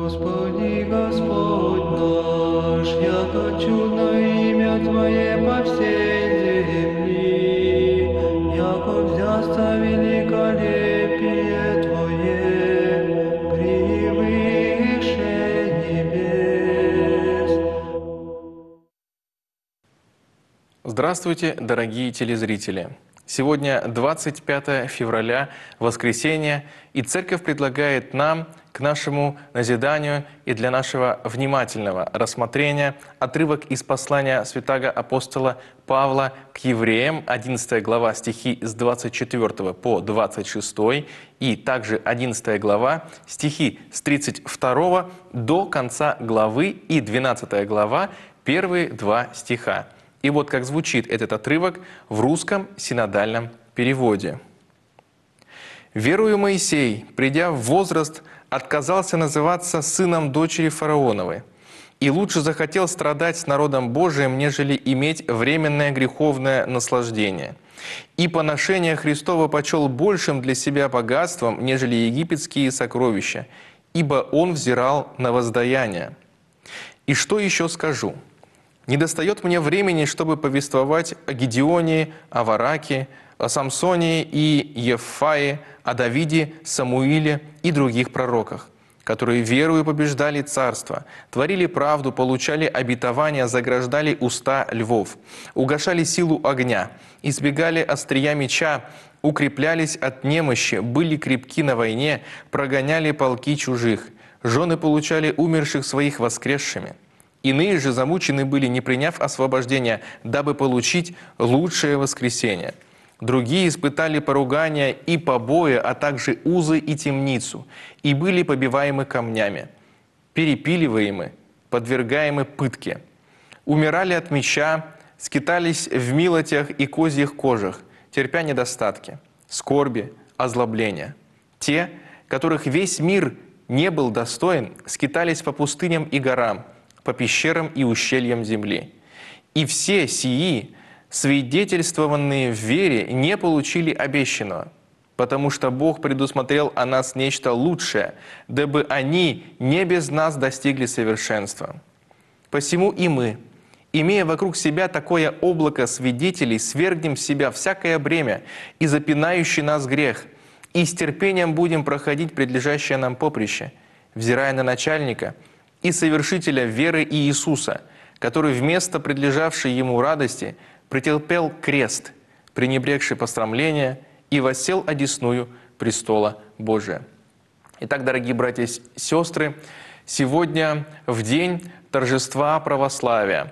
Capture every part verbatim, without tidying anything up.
Господи, Господь наш, яко чудно имя Твое по всей земли, яко взясться великолепие Твое превыше небес. Здравствуйте, дорогие телезрители! Сегодня двадцать пятое февраля, воскресенье, и Церковь предлагает нам к нашему назиданию и для нашего внимательного рассмотрения отрывок из послания святаго апостола Павла к евреям, одиннадцатая глава, стихи с двадцать четвёртого по двадцать шестой, и также одиннадцатая глава, стихи с тридцать второго до конца главы, и двенадцатая глава, первые два стиха. И вот как звучит этот отрывок в русском синодальном переводе. «Верую Моисей, придя в возраст, отказался называться сыном дочери фараоновой, и лучше захотел страдать с народом Божиим, нежели иметь временное греховное наслаждение. И поношение Христово почел большим для себя богатством, нежели египетские сокровища, ибо он взирал на воздаяние. И что еще скажу? Недостает мне времени, чтобы повествовать о Гедеоне, о Вараке, о Самсоне и Еффае, о Давиде, Самуиле и других пророках, которые верою побеждали царство, творили правду, получали обетования, заграждали уста львов, угашали силу огня, избегали острия меча, укреплялись от немощи, были крепки на войне, прогоняли полки чужих, жены получали умерших своих воскресшими. Иные же замучены были, не приняв освобождения, дабы получить лучшее воскресение. Другие испытали поругания и побои, а также узы и темницу, и были побиваемы камнями, перепиливаемы, подвергаемы пытке. Умирали от меча, скитались в милотях и козьих кожах, терпя недостатки, скорби, озлобления. Те, которых весь мир не был достоин, скитались по пустыням и горам, по пещерам и ущельям земли. И все сии, свидетельствованные в вере, не получили обещанного, потому что Бог предусмотрел о нас нечто лучшее, дабы они не без нас достигли совершенства. Посему и мы, имея вокруг себя такое облако свидетелей, свергнем с себя всякое бремя и запинающий нас грех, и с терпением будем проходить предлежащее нам поприще, взирая на начальника и совершителя веры Иисуса, который вместо предлежавшей ему радости претерпел крест, пренебрегший пострамления, и воссел одесную престола Божия». Итак, дорогие братья и сестры, сегодня в день торжества православия,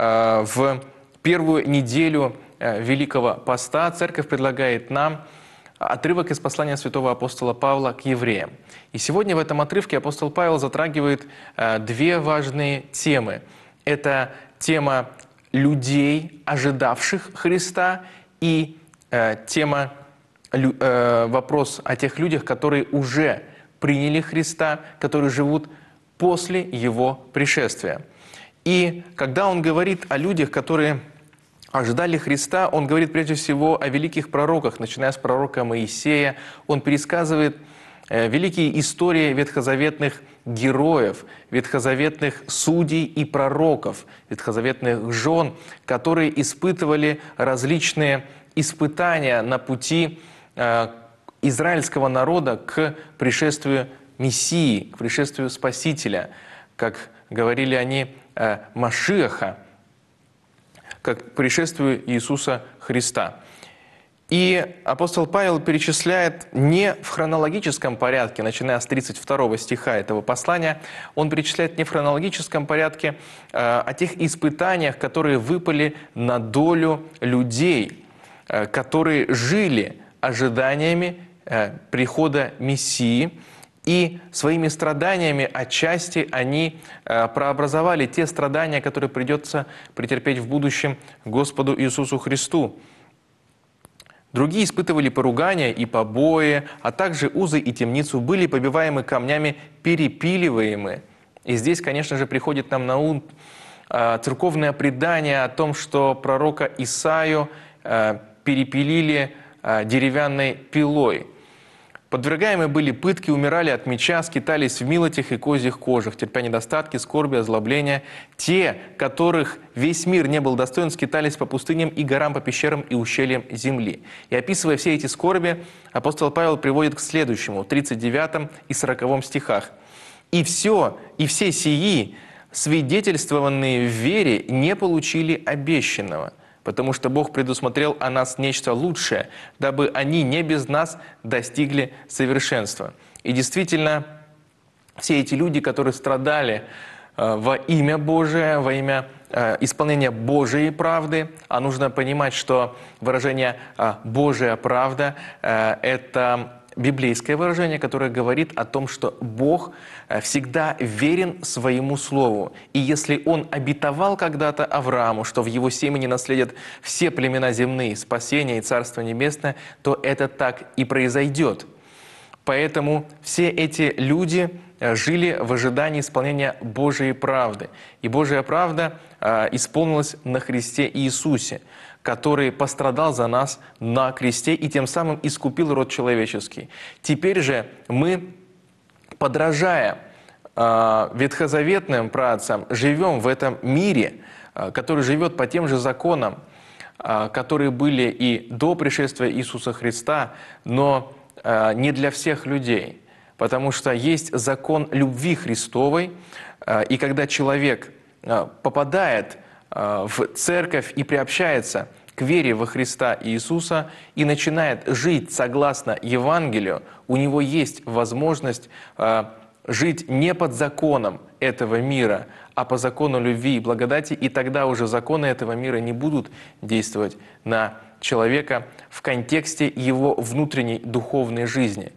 в первую неделю Великого Поста, Церковь предлагает нам отрывок из послания святого апостола Павла к евреям. И сегодня в этом отрывке апостол Павел затрагивает э, две важные темы. Это тема людей, ожидавших Христа, и э, тема, лю, э, вопрос о тех людях, которые уже приняли Христа, которые живут после Его пришествия. И когда он говорит о людях, которые ожидали Христа, он говорит прежде всего о великих пророках, начиная с пророка Моисея. Он пересказывает э, великие истории ветхозаветных героев, ветхозаветных судей и пророков, ветхозаветных жен, которые испытывали различные испытания на пути э, израильского народа к пришествию Мессии, к пришествию Спасителя, как говорили они, э, Машиаха, как к пришествию Иисуса Христа. И апостол Павел перечисляет не в хронологическом порядке, начиная с тридцать второго стиха этого послания, он перечисляет не в хронологическом порядке э, о тех испытаниях, которые выпали на долю людей, э, которые жили ожиданиями э, прихода Мессии, и своими страданиями отчасти они э, прообразовали те страдания, которые придется претерпеть в будущем Господу Иисусу Христу. Другие испытывали поругания и побои, а также узы и темницу, были побиваемы камнями, перепиливаемы. И здесь, конечно же, приходит нам на ум э, церковное предание о том, что пророка Исаию э, перепилили э, деревянной пилой. Подвергаемые были пытки, умирали от меча, скитались в милотях и козьих кожах, терпя недостатки, скорби, озлобления. Те, которых весь мир не был достоин, скитались по пустыням и горам, по пещерам и ущельям земли. И описывая все эти скорби, апостол Павел приводит к следующему, тридцать девятом и сороковом стихах. «И все, и все сии, свидетельствованные в вере, не получили обещанного, потому что Бог предусмотрел о нас нечто лучшее, дабы они не без нас достигли совершенства». И действительно, все эти люди, которые страдали э, во имя Божие, во имя э, исполнения Божией правды, а нужно понимать, что выражение э, «Божия правда» э, – это библейское выражение, которое говорит о том, что Бог всегда верен своему слову. И если Он обетовал когда-то Аврааму, что в его семени наследят все племена земные, спасение и Царство Небесное, то это так и произойдет. Поэтому все эти люди жили в ожидании исполнения Божией правды. И Божья правда исполнилась на Христе Иисусе, который пострадал за нас на кресте и тем самым искупил род человеческий. Теперь же мы, подражая э, ветхозаветным праотцам, живем в этом мире, э, который живет по тем же законам, э, которые были и до пришествия Иисуса Христа, но э, не для всех людей. Потому что есть закон любви Христовой, э, и когда человек э, попадает в церковь и приобщается к вере во Христа Иисуса и начинает жить согласно Евангелию, у него есть возможность э, жить не под законом этого мира, а по закону любви и благодати, и тогда уже законы этого мира не будут действовать на человека в контексте его внутренней духовной жизни.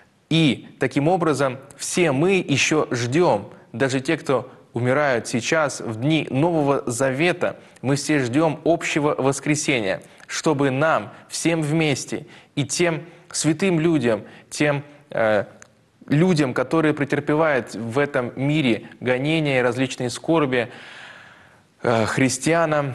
И таким образом все мы еще ждем, даже те, кто умирают сейчас, в дни Нового Завета, мы все ждем общего воскресения, чтобы нам всем вместе и тем святым людям, тем э, людям, которые претерпевают в этом мире гонения и различные скорби, э, христианам,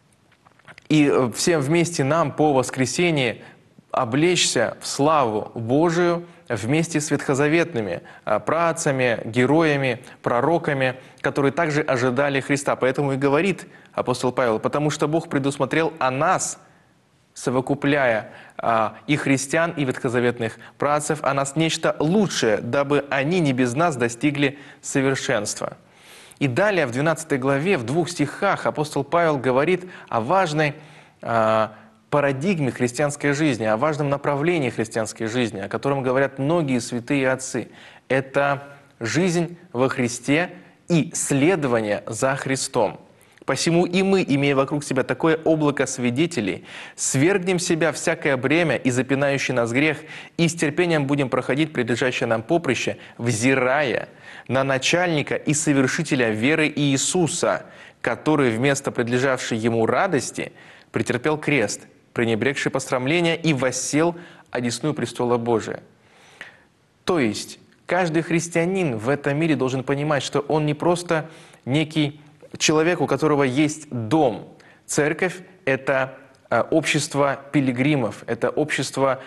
и всем вместе нам по воскресении облечься в славу Божию вместе с ветхозаветными праотцами, героями, пророками, которые также ожидали Христа. Поэтому и говорит апостол Павел, потому что Бог предусмотрел о нас, совокупляя а, и христиан, и ветхозаветных праотцев, о нас нечто лучшее, дабы они не без нас достигли совершенства. И далее в двенадцатой главе, в двух стихах апостол Павел говорит о важной а, парадигме христианской жизни, о важном направлении христианской жизни, о котором говорят многие святые отцы. Это жизнь во Христе и следование за Христом. Посему и мы, имея вокруг себя такое облако свидетелей, свергнем себя всякое бремя и запинающий нас грех, и с терпением будем проходить предлежащее нам поприще, взирая на начальника и совершителя веры Иисуса, который вместо предлежавшей ему радости претерпел крест, пренебрегший посрамления, и воссел одесную престола Божия. То есть каждый христианин в этом мире должен понимать, что он не просто некий человек, у которого есть дом. Церковь – это общество пилигримов, это общество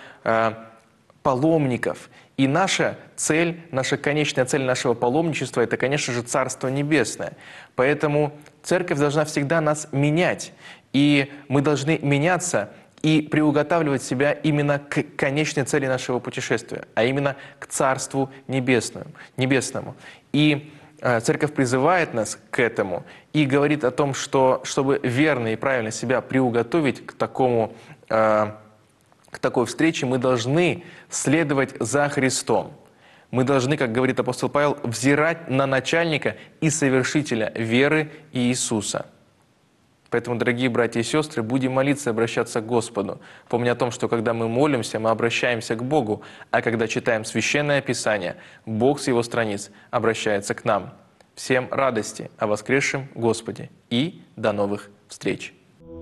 паломников. И наша цель, наша конечная цель нашего паломничества – это, конечно же, Царство Небесное. Поэтому церковь должна всегда нас менять. И мы должны меняться и приуготавливать себя именно к конечной цели нашего путешествия, а именно к Царству Небесному. небесному. И э, Церковь призывает нас к этому и говорит о том, что чтобы верно и правильно себя приуготовить к, такому, э, к такой встрече, мы должны следовать за Христом. Мы должны, как говорит апостол Павел, взирать на начальника и совершителя веры Иисуса. Поэтому, дорогие братья и сестры, будем молиться и обращаться к Господу. Помня о том, что когда мы молимся, мы обращаемся к Богу, а когда читаем Священное Писание, Бог с Его страниц обращается к нам. Всем радости о воскресшем Господе и до новых встреч!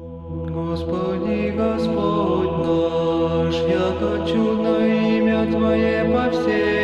Господи, Господь наш, яко чудно имя Твое по всей